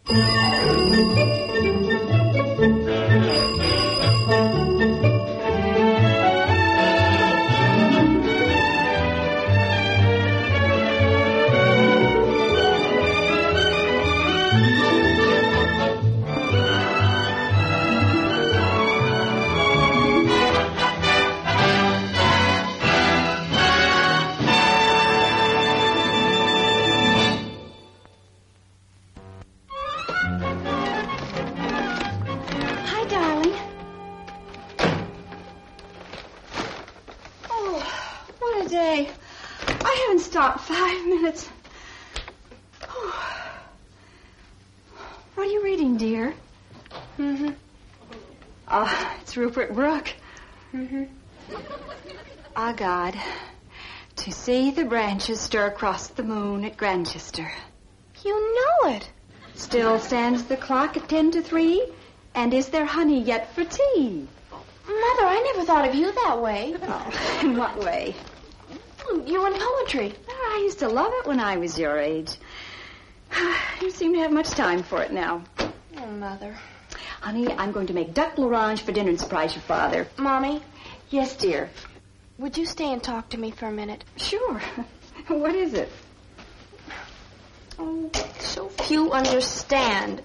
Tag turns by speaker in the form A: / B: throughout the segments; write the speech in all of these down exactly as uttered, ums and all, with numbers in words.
A: Five minutes. Oh. What are you reading, dear?
B: Mm-hmm.
A: Ah, oh, it's Rupert Brooke.
B: Mm-hmm.
A: Ah, God, to see the branches stir across the moon at Grantchester.
B: You know it.
A: Still stands the clock at ten to three, and is there honey yet for tea?
B: Mother, I never thought of you that way.
A: Oh, in what way?
B: You in poetry.
A: Oh, I used to love it when I was your age. You seem to have much time for it now.
B: Oh, Mother.
A: Honey, I'm going to make duck l'orange for dinner and surprise your father.
B: Mommy?
A: Yes, dear.
B: Would you stay and talk to me for a minute?
A: Sure. What is it?
B: Oh, so few understand.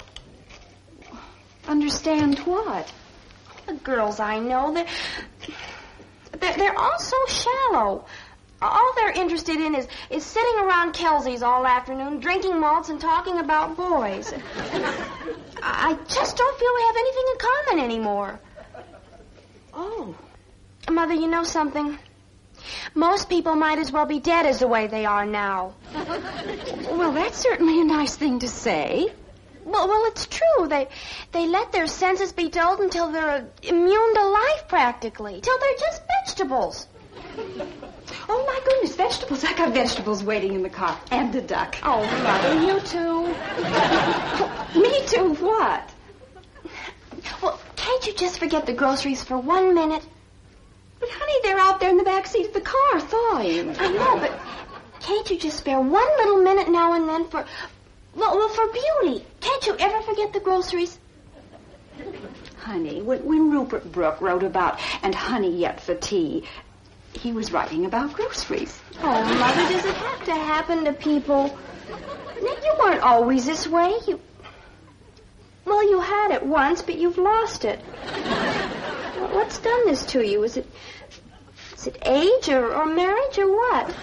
A: Understand what?
B: The girls I know, they're, they're, they're all so shallow. All they're interested in is, is sitting around Kelsey's all afternoon, drinking malts and talking about boys. I just don't feel we have anything in common anymore.
A: Oh.
B: Mother, you know something? Most people might as well be dead as the way they are now.
A: Well, that's certainly a nice thing to say.
B: Well, well, it's true. They they let their senses be dulled until they're immune to life, practically. Till they're just vegetables.
A: Oh, my goodness, vegetables. I got vegetables waiting in the car. And a duck.
B: Oh, Mother, you too.
A: Me too, what?
B: Well, can't you just forget the groceries for one minute?
A: But, honey, they're out there in the back seat of the car thawing.
B: I know, but can't you just spare one little minute now and then for... Well, well, for beauty. Can't you ever forget the groceries?
A: Honey, when, when Rupert Brooke wrote about and honey yet for tea, he was writing about groceries.
B: Oh, Mother, does it have to happen to people? You weren't always this way. You... Well, you had it once, but you've lost it. What's done this to you? Is it... Is it age or, or marriage or what?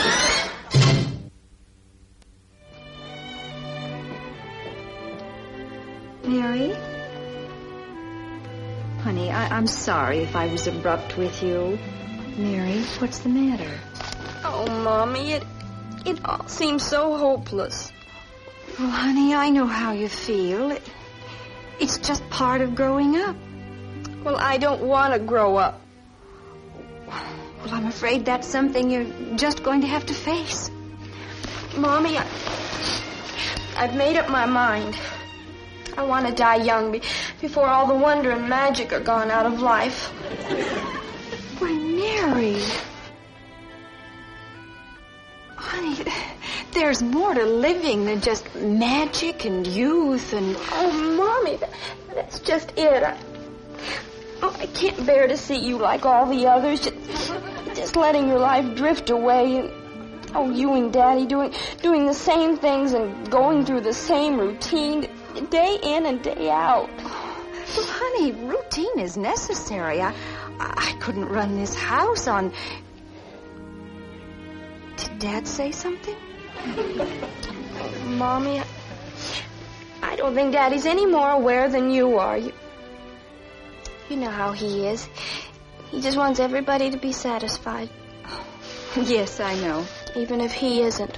A: Mary? Honey, I, I'm sorry if I was abrupt with you. Mary, what's the matter?
B: Oh, Mommy, it it all seems so hopeless.
A: Well, honey, I know how you feel. It, it's just part of growing up.
B: Well, I don't want to grow up.
A: Well, I'm afraid that's something you're just going to have to face.
B: Mommy, I, I've made up my mind. I want to die young be, before all the wonder and magic are gone out of life.
A: Why, Mary. Honey, there's more to living than just magic and youth and...
B: Oh, Mommy, that, that's just it. I, oh, I can't bear to see you like all the others, just, just letting your life drift away. And, oh, you and Daddy doing, doing the same things and going through the same routine day in and day out.
A: Well, honey, routine is necessary. I, I couldn't run this house on... Did Dad say something?
B: Mommy, I, I don't think Daddy's any more aware than you are. You, you know how he is. He just wants everybody to be satisfied.
A: Yes, I know.
B: Even if he isn't.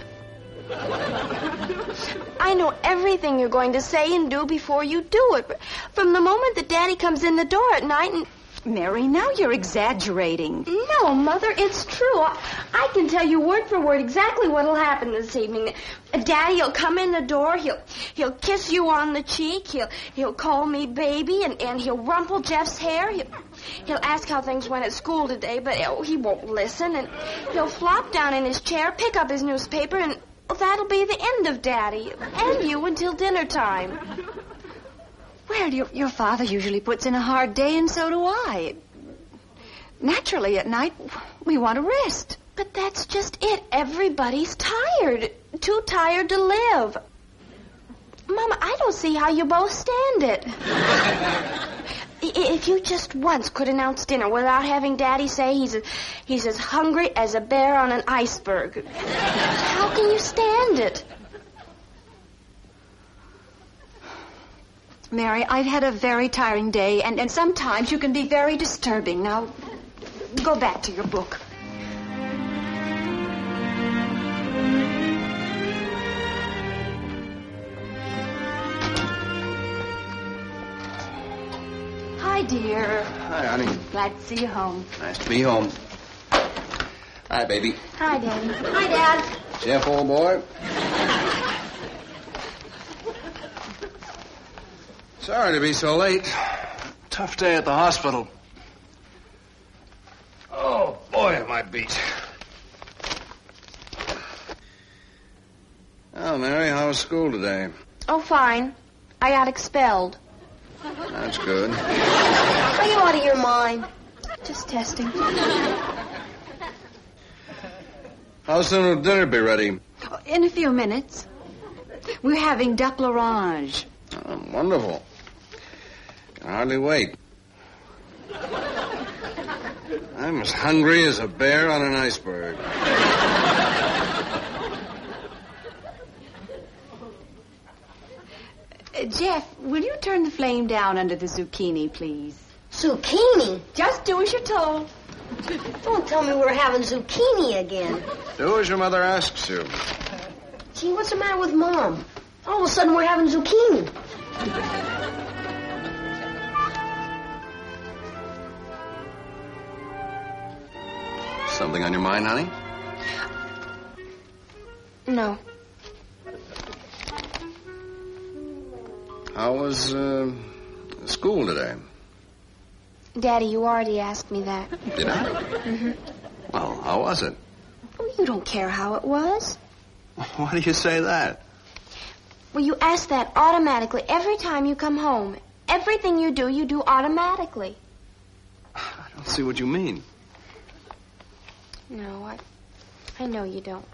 B: I know everything you're going to say and do before you do it. From the moment that Daddy comes in the door at night and...
A: Mary, now you're exaggerating.
B: No, Mother, it's true. I, I can tell you word for word exactly what'll happen this evening. Daddy'll come in the door. He'll he'll kiss you on the cheek. He'll he'll call me baby, and, and he'll rumple Jeff's hair. He'll, he'll ask how things went at school today, but oh, he won't listen. And he'll flop down in his chair, pick up his newspaper, and Well, that'll be the end of Daddy and you until dinner time.
A: Well, your, your father usually puts in a hard day, and so do I. Naturally, at night, we want to rest.
B: But that's just it. Everybody's tired. Too tired to live. Mama, I don't see how you both stand it. If you just once could announce dinner without having Daddy say he's a, he's as hungry as a bear on an iceberg, how can you stand it?
A: Mary, I've had a very tiring day, and, and sometimes you can be very disturbing. Now, go back to your book. Hi, dear.
C: Hi, honey.
A: Glad to see you home.
C: Nice to be home. Hi, baby.
B: Hi, Daddy. Hi, Dad.
C: Jeff, old boy. Sorry to be so late. Tough day at the hospital. Oh, boy, am I beat. Well, Mary, how was school today?
B: Oh, fine. I got expelled.
C: That's good.
B: Are you out of your mind? Just testing.
C: How soon will dinner be ready?
A: In a few minutes. We're having duck l'orange.
C: Oh, wonderful. Can hardly wait. I'm as hungry as a bear on an iceberg.
A: Uh, Jeff, will you turn the flame down under the zucchini, please?
D: Zucchini?
A: Just do as you're told.
D: Don't tell me we're having zucchini again.
C: Do as your mother asks you.
D: Gee, what's the matter with Mom? All of a sudden we're having zucchini.
C: Something on your mind, honey?
B: No.
C: How was uh, school today?
B: Daddy, you already asked me that.
C: Did I?
B: Mm-hmm.
C: Well, how was it?
B: Oh, you don't care how it was.
C: Why do you say that?
B: Well, you ask that automatically every time you come home. Everything you do, you do automatically.
C: I don't see what you mean.
B: No, I, I know you don't.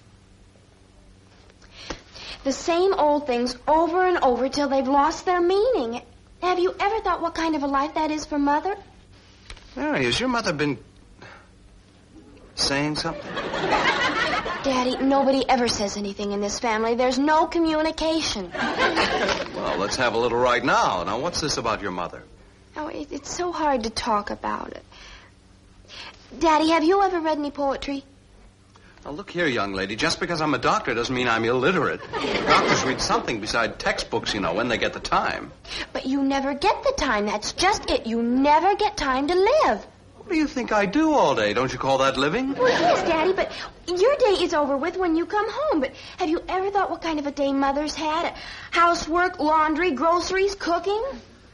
B: The same old things over and over till they've lost their meaning. Have you ever thought what kind of a life that is for Mother?
C: Mary, has your mother been saying something?
B: Daddy, nobody ever says anything in this family. There's no communication.
C: Well, let's have a little right now. Now, what's this about your mother?
B: Oh, it, it's so hard to talk about it. Daddy, have you ever read any poetry?
C: Now, look here, young lady. Just because I'm a doctor doesn't mean I'm illiterate. Doctors read something beside textbooks, you know, when they get the time.
B: But you never get the time. That's just it. You never get time to live.
C: What do you think I do all day? Don't you call that living?
B: Well, yes, Daddy, but your day is over with when you come home. But have you ever thought what kind of a day Mother's had? Housework, laundry, groceries, cooking?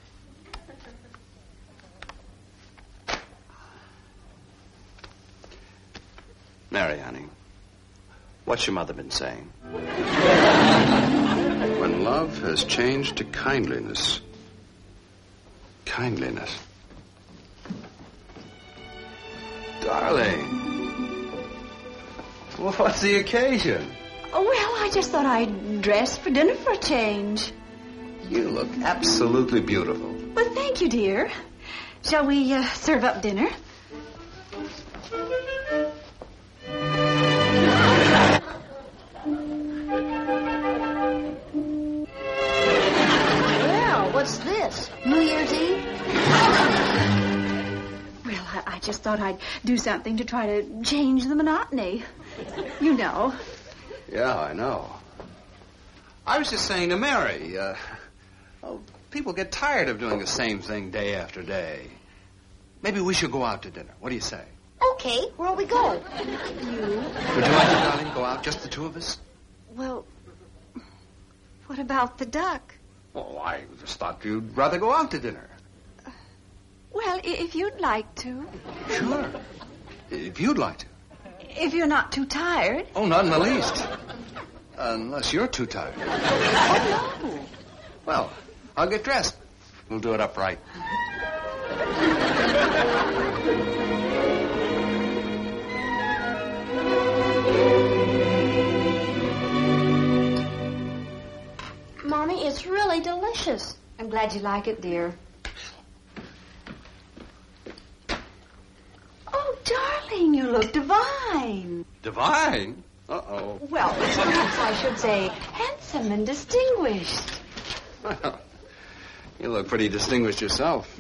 C: Mary, honey, what's your mother been saying? When love has changed to kindliness. Kindliness. Darling. What's the occasion?
A: Oh, well, I just thought I'd dress for dinner for a change.
C: You look absolutely beautiful.
A: Well, thank you, dear. Shall we uh, serve up dinner?
D: Well, what's this? New Year's Eve?
A: Well, I, I just thought I'd do something to try to change the monotony. You know.
C: Yeah, I know. I was just saying to Mary, uh, oh, people get tired of doing the same thing day after day. Maybe we should go out to dinner. What do you say?
D: Okay, where'll we go?
A: You?
C: Would you like to, darling, go out, just the two of us?
A: Well, what about the duck?
C: Oh, I just thought you'd rather go out to dinner.
A: Well, i- if you'd like to.
C: Sure. If you'd like to.
A: If you're not too tired.
C: Oh, not in the least. Unless you're too tired.
A: Oh, no.
C: Well, I'll get dressed. We'll do it upright.
B: Mommy, it's really delicious.
A: I'm glad you like it, dear. Oh, darling, you look divine.
C: Divine? Uh-oh.
A: Well, perhaps I should say handsome and distinguished.
C: Well, you look pretty distinguished yourself.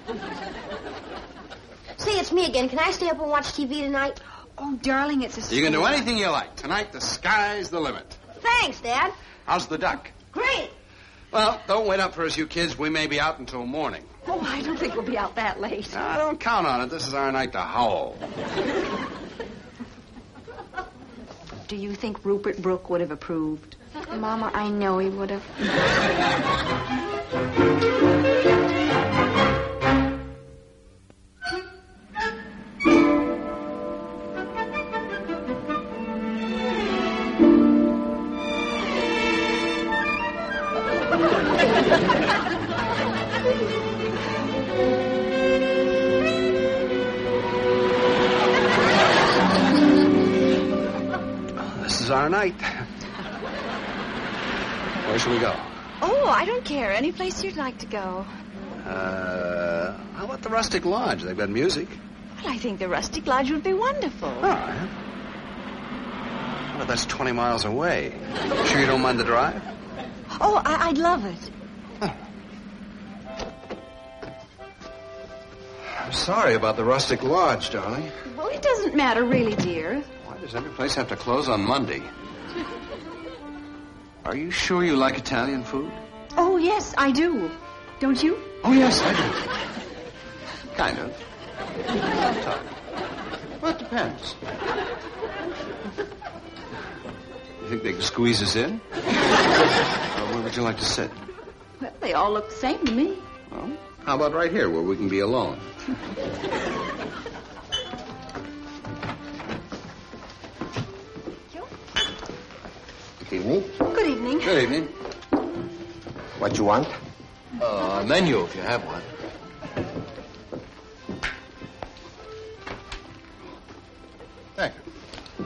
D: Say, it's me again. Can I stay up and watch T V tonight?
A: Oh, darling, it's a...
C: You can do anything you like. Tonight, the sky's the limit.
D: Thanks, Dad.
C: How's the duck?
D: Great.
C: Well, don't wait up for us, you kids. We may be out until morning.
A: Oh, I don't think we'll be out that late.
C: No, don't count on it. This is our night to howl.
A: Do you think Rupert Brooke would have approved?
B: Mama, I know he would have.
C: This is our night. Where shall we go?
A: Oh, I don't care. Any place you'd like to go.
C: Uh, how about the Rustic Lodge? They've got music.
A: Well, I think the Rustic Lodge would be wonderful.
C: All right. Well, that's twenty miles away. Sure you don't mind the drive?
A: Oh, I- I'd love it.
C: Huh. I'm sorry about the Rustic Lodge, darling.
A: Well, it doesn't matter, really, dear.
C: Why does every place have to close on Monday? Are you sure you like Italian food?
A: Oh, yes, I do. Don't you?
C: Oh, yes, I do. Kind of. Sometimes. Well, it depends. You think they can squeeze us in? Or where would you like to sit?
A: Well, they all look the same to me.
C: Well, how about right here where we can be alone?
E: Good evening.
A: Good evening.
C: Good evening.
E: What you want?
C: Uh, a menu, if you have one. Thank you.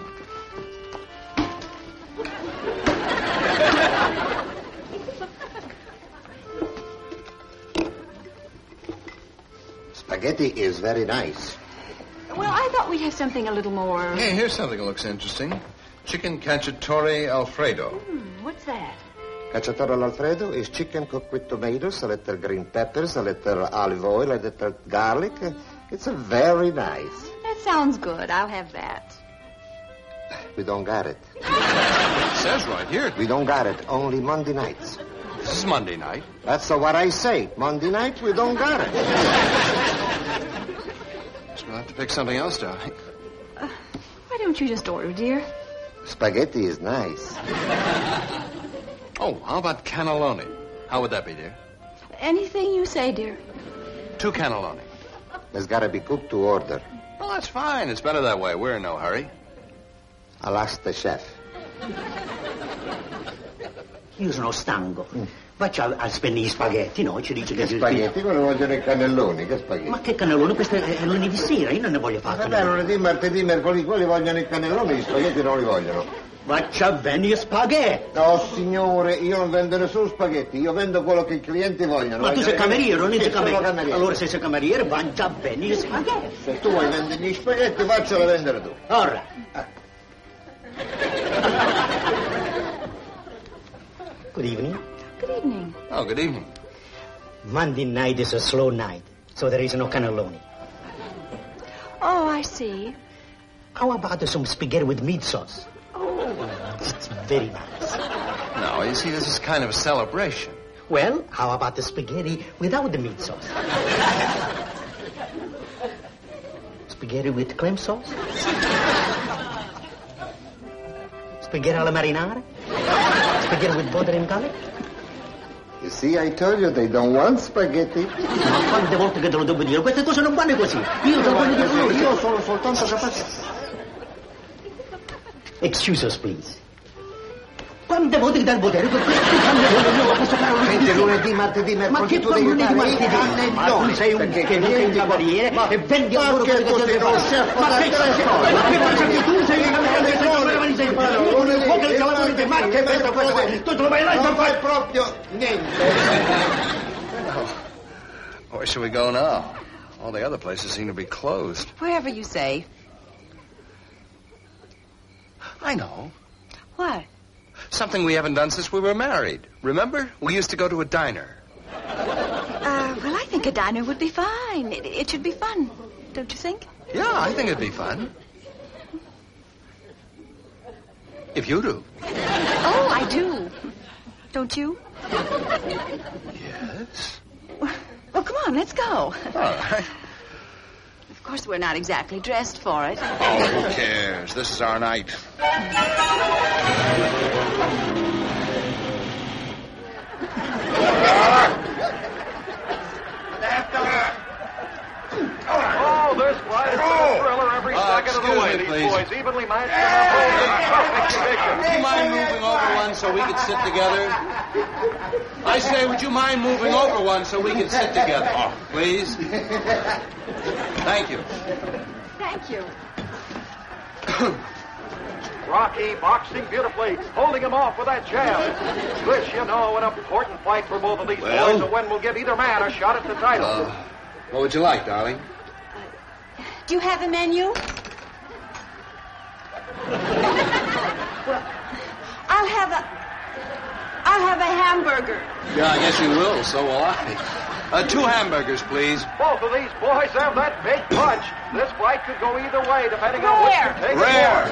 E: Spaghetti is very nice.
A: Well, I thought we'd have something a little more...
C: Hey, here's something that looks interesting. Chicken cacciatore Alfredo.
A: Hmm, what's that?
E: Cacciatore Alfredo is chicken cooked with tomatoes, a little green peppers, a little olive oil, a little garlic. It's a very nice.
A: That sounds good. I'll have that.
E: We don't got it.
C: It says right here.
E: We don't got it. Only Monday nights.
C: This is Monday night.
E: That's what I say. Monday night, we don't got it.
C: So we'll have to pick something else, darling.
A: Uh, why don't you just order, dear?
E: Spaghetti is nice.
C: Oh, how about cannelloni? How would that be, dear?
A: Anything you say, dear.
C: Two cannelloni.
E: There's got to be cooked to order.
C: Well, that's fine. It's better that way. We're in no hurry.
E: I'll ask the chef.
F: Io sono stanco. Faccia a spendere gli spaghetti, no? Ci dice
E: Che
F: che...
E: spaghetti? Quello vogliono i cannelloni. Che spaghetti?
F: Ma che cannellone? Questo è lunedì sera, io non ne voglio fare.
E: Vabbè, lunedì, martedì, mercoledì, quelli vogliono i cannelloni, gli spaghetti non li vogliono.
F: Faccia bene gli spaghetti.
E: No, signore, io non vendo nessuno spaghetti, io vendo quello che i clienti vogliono.
F: Ma tu sei cameriere, non sei cameriere.
E: cameriere.
F: Allora se sei cameriere, faccia bene gli spaghetti.
E: Se tu vuoi vendere gli spaghetti, faccelo vendere tu.
F: Ora. Good evening.
A: Good evening.
C: Oh, good evening.
F: Monday night is a slow night, so there is no cannelloni.
A: Oh, I see.
F: How about some spaghetti with meat sauce?
A: Oh.
F: It's very nice.
C: No, you see, this is kind of a celebration.
F: Well, how about the spaghetti without the meat sauce? Spaghetti with cream sauce? Spaghetti alla marinara? Spaghetti with butter and garlic?
E: You see, I told you they don't want spaghetti.
F: Ma quante volte che te lo devo dire? Queste cose non vanno così. Io sono quello di loro.
E: Io sono soltanto capace.
F: Excuse us, please. Quante volte dal potere per questo cannellone posso fare un
E: Senti, lunedì, martedì, mercoledì,
F: Ma che
E: tu devi
F: lunedì,
E: fare
F: martedì?
E: i cannelloni.
F: Ma tu sei un
E: Perché
F: che non sei un cavaliere
E: ma-
F: e vendi
E: ma
F: ancora
E: che
F: quello
E: tu sei
F: ti
E: uno
F: fare.
E: chef
F: Ma
E: da
F: che
E: tre
F: sei?
E: cose?
F: Ma che pensa che tu sei un cavaliere che non me ne sei
E: Ma lunedì,
F: Poi il cavaliere
E: il
F: te ma che
E: martedì,
F: pensa questo?
E: mercoledì.
F: Tu te lo vai là e
E: Non
F: non fai
E: fai proprio niente.
C: Where should we go now? All the other places seem to be closed.
A: Wherever you say.
C: I know.
A: What?
C: Something we haven't done since we were married. Remember? We used to go to a diner.
A: Uh, well, I think a diner would be fine. It, it should be fun, don't you think?
C: Yeah, I think it'd be fun. If you do.
A: Oh, I do. Don't you?
C: Yes.
A: Well, come on, let's go.
C: All right.
A: Of course, we're not exactly dressed for it.
C: Oh, who cares? This is our night.
G: Oh, this flight is a thriller every
C: Uh,
G: second of the
C: excuse
G: way.
C: me,
G: These
C: please.
G: boys evenly matched and are both in perfect condition.
C: Would you mind moving over one so we could sit together? I say, would you mind moving over one so we can sit together? Please? Thank you.
A: Thank you.
G: Rocky boxing beautifully, holding him off with that jab. This, you know, an important fight for both of these
C: Well?
G: boys, and when will give either man a shot at the title.
C: Uh, what would you like, darling?
A: Do you have a menu? Well, I'll have a... I'll have a hamburger.
C: Yeah, I guess you will. So will I. Uh, two hamburgers, please.
G: Both of these boys have that big punch. This fight could go either way, depending on which
A: Rare.
G: you take it
C: Rare.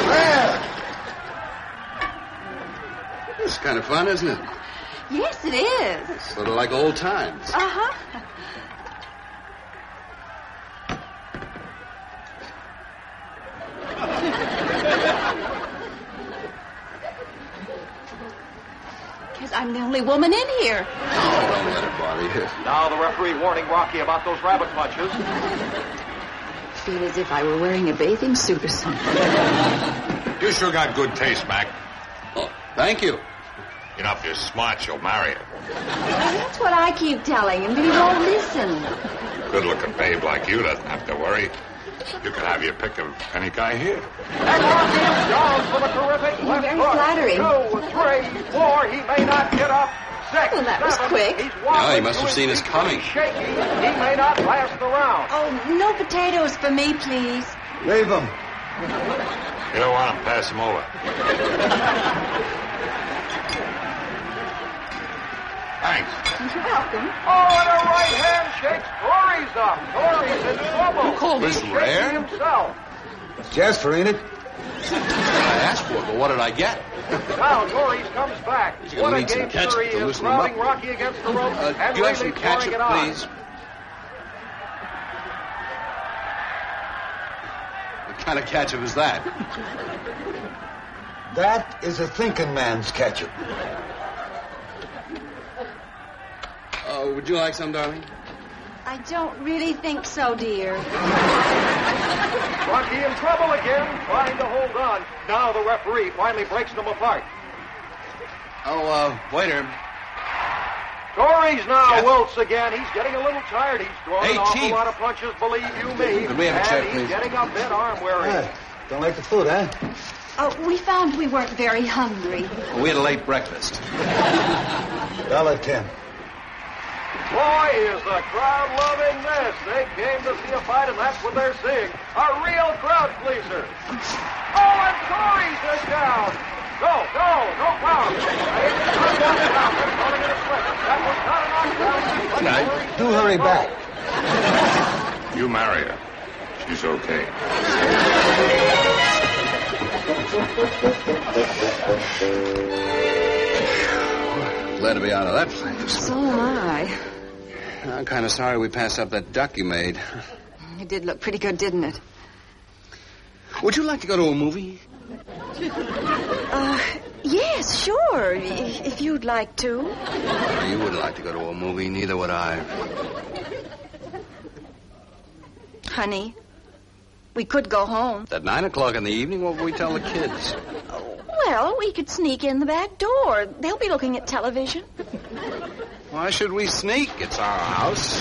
G: for.
C: It's kind of fun, isn't it?
A: Yes, it is.
C: Sort of like old times.
A: Uh-huh. Because I'm the only woman in here.
C: Oh, don't let it bother you.
G: Now the referee warning Rocky about those rabbit punches.
A: I feel as if I were wearing a bathing suit or something.
H: You sure got good taste, Mac.
C: Oh, thank you.
H: You know, if you're smart, you'll marry her.
A: That's what I keep telling him, but he won't listen.
H: Good-looking babe like you doesn't have to worry. You can have your pick of any guy here.
G: And Rocky is down with a terrific
A: You're
G: left
A: very
G: hook.
A: flattering.
G: Two, three, four. He may not get up. Six,
A: Well, that was
G: seven.
A: quick.
G: He's
C: Yeah, he
G: wobbling
C: must
G: to
C: have
G: his
C: seen us
G: feet.
C: coming.
G: He's shaky. He may not last the round.
A: Oh, no potatoes for me, please.
E: Leave him.
H: You don't want him, pass him over. Thanks.
A: You're welcome.
G: Oh, and a right hand shakes Torrey's up. Torrey's in trouble.
C: You call this
G: He's
C: rare?
G: shaking himself.
E: Jasper, ain't it?
C: I asked for it, but what did I get?
G: Now Torrey's comes back.
C: He's gonna
G: What a
C: need some
G: game
C: ketchup
G: he
C: to
G: is,
C: loosen him up.
G: crowding Rocky against the rope
C: Uh,
G: and
C: do you have
G: really
C: some
G: pouring
C: ketchup,
G: it on.
C: please? What kind of ketchup is that?
E: That is a thinking man's ketchup.
C: Uh, would you like some, darling?
A: I don't really think so, dear.
G: Rocky in trouble again, trying to hold on. Now the referee finally breaks them apart.
C: Oh, uh, waiter.
G: Torrey's now
C: Yes.
G: wilts again. He's getting a little tired. He's thrown
C: Hey,
G: an awful
C: Chief.
G: lot of punches, believe you me.
C: Could we have a
G: and
C: chair,
G: he's
C: please?
G: getting a bit arm weary.
E: Don't like the food, huh?
A: Oh, we found we weren't very hungry.
C: We had a late breakfast.
E: Dollar ten.
G: Boy, is the crowd loving this. They came to see a fight, and that's what they're seeing. A real crowd pleaser. Oh, and Torrey's is down. Go, go, no foul. That was not a knockdown.
C: Good night.
E: Do hurry back.
H: You marry her. She's okay.
C: Glad to be out of that place.
A: So am I.
C: I'm kind of sorry we passed up that duck you made.
A: It did look pretty good, didn't it?
C: Would you like to go to a movie?
A: Uh, yes, sure, i- if you'd like to.
C: Well, you wouldn't like to go to a movie, neither would I.
A: Honey, we could go home.
C: At nine o'clock in the evening, what would we tell the kids?
A: Well, we could sneak in the back door. They'll be looking at television.
C: Why should we sneak? It's our house.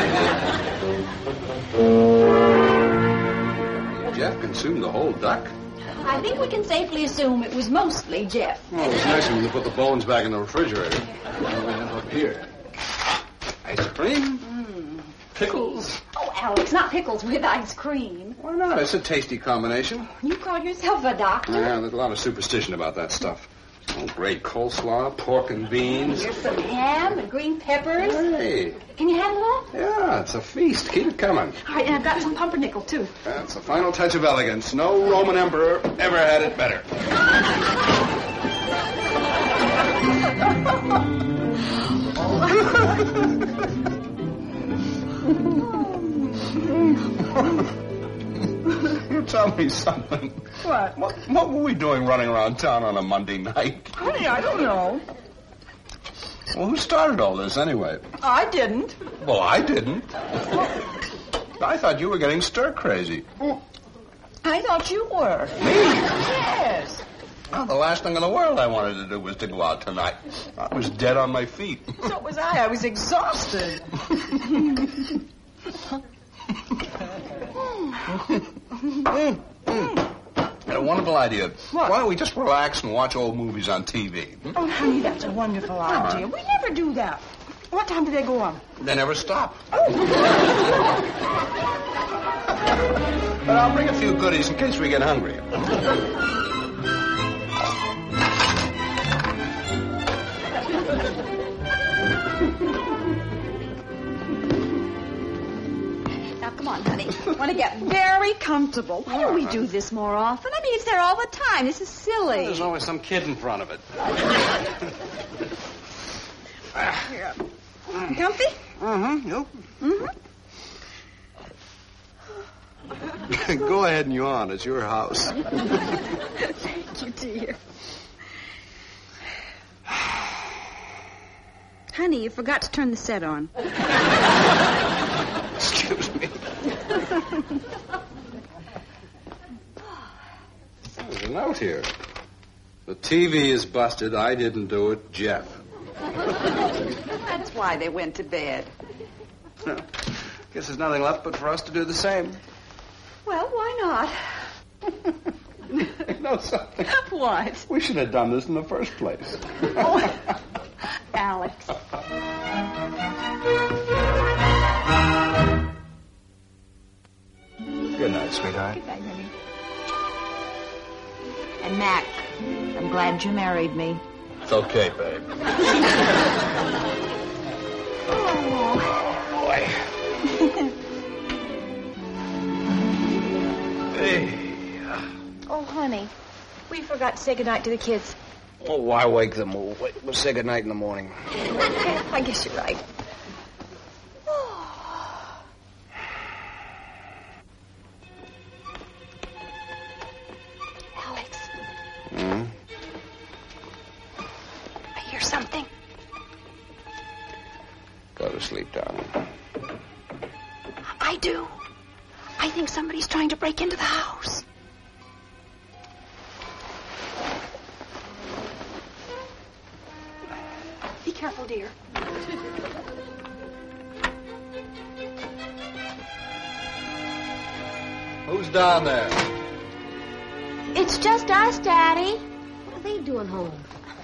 C: Jeff consumed the whole duck.
A: I think we can safely assume it was mostly Jeff.
C: Well, it was nice of him to put the bones back in the refrigerator. What do we have up here? Ice cream?
A: Mm.
C: Pickles?
A: Oh, Alex, not pickles with ice cream.
C: Why not? It's a tasty combination.
A: You call yourself a doctor?
C: Yeah, there's a lot of superstition about that stuff. Oh, great coleslaw, pork and beans.
A: Here's some ham and green peppers.
C: Hey.
A: Can you handle that?
C: Yeah, it's a feast. Keep it coming.
A: All right, and I've got some pumpernickel, too.
C: That's the final touch of elegance. No Roman emperor ever had it better. You tell me something.
I: What?
C: what? What were we doing running around town on a Monday night?
I: Honey, I don't know.
C: Well, who started all this anyway?
I: I didn't.
C: Well, I didn't. I thought you were getting stir crazy.
I: I thought you were.
C: Me?
I: Yes.
C: Well, the last thing in the world I wanted to do was to go out tonight. I was dead on my feet.
I: So was I. I was exhausted.
C: mm, mm. Got a wonderful idea.
I: What?
C: Why don't we just relax and watch old movies on T V? Hmm?
I: Oh, honey, that's a wonderful idea. We never do that. What time do they go on?
C: They never stop.
I: Oh.
C: But I'll bring a few goodies in case we get hungry.
A: Now, come on, honey. I want to get very comfortable. Why don't we do this more often? I mean, it's there all the time. This is silly.
C: Well, there's always some kid in front of it.
A: Here. You comfy?
C: Mm-hmm. Yep.
A: Mm-hmm.
C: Go ahead and yawn. It's your house.
A: Thank you, dear. Honey, you forgot to turn the set on.
C: Excuse me. There's a note here. The T V is busted. I didn't do it. Jeff.
A: That's why they went to bed.
C: Guess there's nothing left but for us to do the same.
A: Well, why not?
C: You know something?
A: What?
C: We should have done this in the first place.
A: Oh, Alex.
C: Good night, sweetheart.
A: Good night, honey.
J: And Mac, I'm glad you married me.
C: It's okay, babe.
A: Oh,
C: boy. Hey.
B: Oh, honey, we forgot to say goodnight to the kids.
F: Oh, why wake them? We'll, we'll say goodnight in the morning.
B: I guess you're right. Alex.
C: Hmm?
B: I hear something.
C: Go to sleep, darling.
B: I do. I think somebody's trying to break into the house. Be careful, dear.
C: Who's down there?
B: It's just us, Daddy.
D: What are they doing home?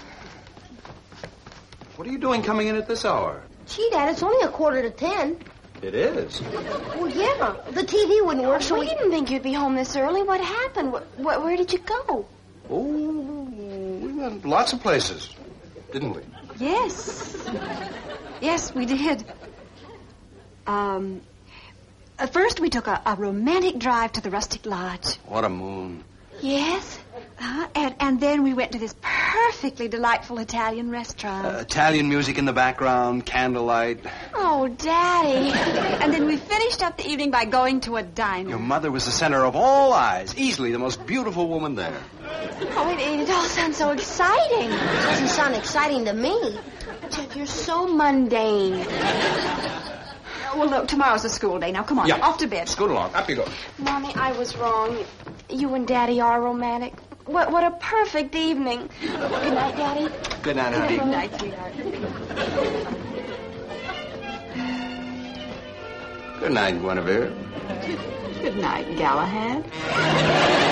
C: What are you doing coming in at this hour?
D: Gee, Dad, it's only a quarter to ten.
C: It is.
D: Well, yeah. The T V wouldn't work, so
B: we
D: we...
B: didn't think you'd be home this early. What happened? Wh- wh- where did you go?
C: Oh, we went lots of places, didn't we?
A: yes. Yes, we did. Um, at first we took a, a romantic drive to the Rustic Lodge.
C: What a moon.
A: Yes. Uh, and, and then we went to this perfectly delightful Italian restaurant.
C: Uh, Italian music in the background, candlelight.
A: Oh, Daddy. And then we finished up the evening by going to a diner.
C: Your mother was the center of all eyes, easily the most beautiful woman there.
B: Oh, it, it all sounds so exciting.
D: It doesn't sound exciting to me.
B: Jeff, you're so mundane.
A: Well, look, tomorrow's a school day. Now, come on,
C: Yeah.
A: off to bed.
C: Scoot along. Up you go.
B: Mommy, I was wrong. You and Daddy are romantic. What, what a perfect evening. Good night, Daddy.
C: Good night, honey.
B: Good night, sweetheart.
C: Good night, Guinevere.
J: Good night, Galahad.